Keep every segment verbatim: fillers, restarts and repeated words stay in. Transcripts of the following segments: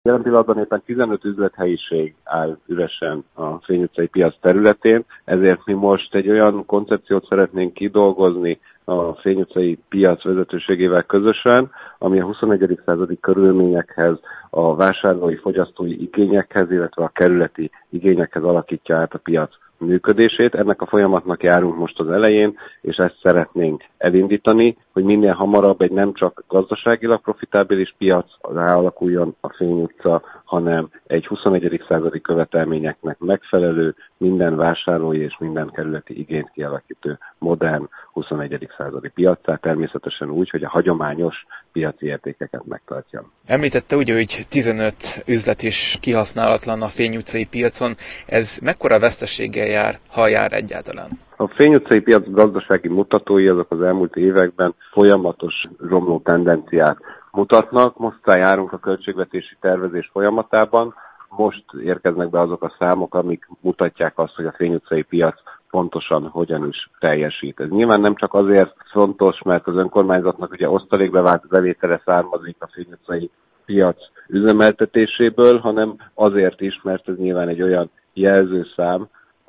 Jelen pillanatban éppen tizenöt üzlethelyiség áll üresen a Fény utcai piac területén, ezért mi most egy olyan koncepciót szeretnénk kidolgozni a Fény utcai piac vezetőségével közösen, ami a huszonegyedik századi körülményekhez, a vásárlói, fogyasztói igényekhez, illetve a kerületi igényekhez alakítja át a piac működését. Ennek a folyamatnak járunk most az elején, és ezt szeretnénk elindítani, hogy minél hamarabb egy nem csak gazdaságilag profitábilis piac ráalakuljon a Fény utca, hanem egy huszonegyedik századi követelményeknek megfelelő, minden vásárlói és minden kerületi igényt kialakító modern huszonegyedik századi piacá, természetesen úgy, hogy a hagyományos piaci értékeket megtartja. Említette ugye, hogy tizenöt üzlet is kihasználatlan a Fény utcai piacon. Ez mekkora veszteséggel jár, ha jár egyáltalán? A Fény utcai piac gazdasági mutatói azok az elmúlt években folyamatos romló tendenciát mutatnak. Most járunk a költségvetési tervezés folyamatában. Most érkeznek be azok a számok, amik mutatják azt, hogy a Fény utcai piac pontosan hogyan is teljesít. Ez nyilván nem csak azért fontos, mert az önkormányzatnak ugye osztalékbevált bevétele származik a Fény utcai piac üzemeltetéséből, hanem azért is, mert ez nyilván egy olyan jelzőszám,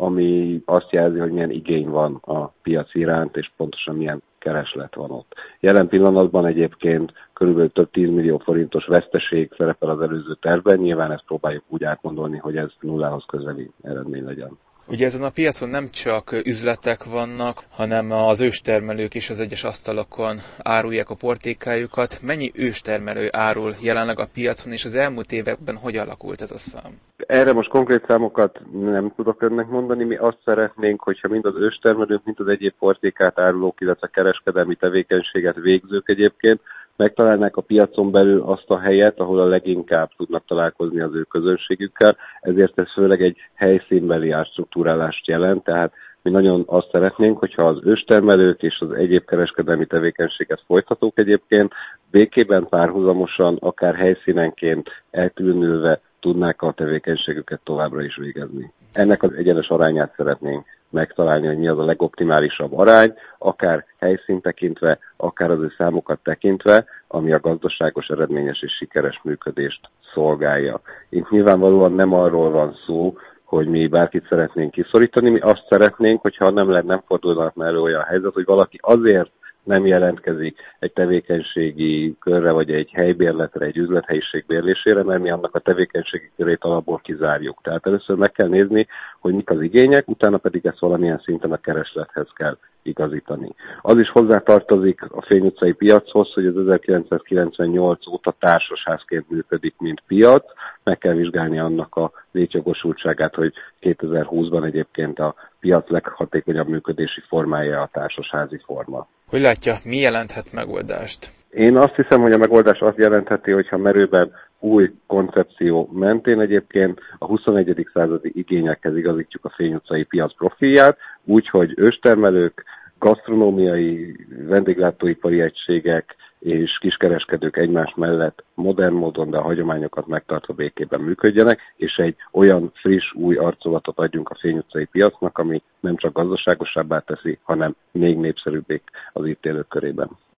ami azt jelzi, hogy milyen igény van a piac iránt, és pontosan milyen kereslet van ott. Jelen pillanatban egyébként körülbelül több tízmillió forintos veszteség szerepel az előző tervben, nyilván ezt próbáljuk úgy átgondolni, hogy ez nullához közeli eredmény legyen. Ugye ezen a piacon nem csak üzletek vannak, hanem az őstermelők is az egyes asztalokon árulják a portékájukat. Mennyi őstermelő árul jelenleg a piacon, és az elmúlt években hogy alakult ez a szám? Erre most konkrét számokat nem tudok önnek mondani. Mi azt szeretnénk, hogyha mind az őstermelők, mind az egyéb portékát árulók, illetve kereskedelmi tevékenységet végzők egyébként megtalálnák a piacon belül azt a helyet, ahol a leginkább tudnak találkozni az ő közönségükkel, ezért ez főleg egy helyszínbeli árstruktúrálást jelent, tehát mi nagyon azt szeretnénk, hogyha az őstermelők és az egyéb kereskedelmi tevékenységet folytatók egyébként békében párhuzamosan, akár helyszínenként elkülönülve tudnák a tevékenységüket továbbra is végezni. Ennek az egyenes arányát szeretnénk megtalálni, hogy mi az a legoptimálisabb arány, akár helyszínt tekintve, akár az ő számokat tekintve, ami a gazdaságos, eredményes és sikeres működést szolgálja. Itt nyilvánvalóan nem arról van szó, hogy mi bárkit szeretnénk kiszorítani, mi azt szeretnénk, hogyha nem lenne, nem fordulnak elő olyan helyzet, hogy valaki azért nem jelentkezik egy tevékenységi körre, vagy egy helybérletre, egy üzlethelyiség bérlésére, mert mi annak a tevékenységi körét alapból kizárjuk. Tehát először meg kell nézni, hogy mik az igények, utána pedig ezt valamilyen szinten a kereslethez kell igazítani. Az is hozzátartozik a Fény utcai piachoz, hogy az ezerkilencszázkilencvennyolc óta társasházként működik, mint piac. Meg kell vizsgálni annak a létjogosultságát, hogy kétezer-húszban egyébként a piac leghatékonyabb működési formája a társasházi forma. Hogy látja, mi jelenthet megoldást? Én azt hiszem, hogy a megoldás azt jelentheti, hogyha merőben új koncepció mentén egyébként a huszonegyedik századi igényekhez igazítjuk a Fény utcai piac profilját, úgyhogy őstermelők, gasztronómiai, vendéglátóipari egységek és kiskereskedők egymás mellett modern módon, de a hagyományokat megtartva békében működjenek, és egy olyan friss, új arculatot adjunk a Fény utcai piacnak, ami nem csak gazdaságosabbá teszi, hanem még népszerűbbé az itt élők körében.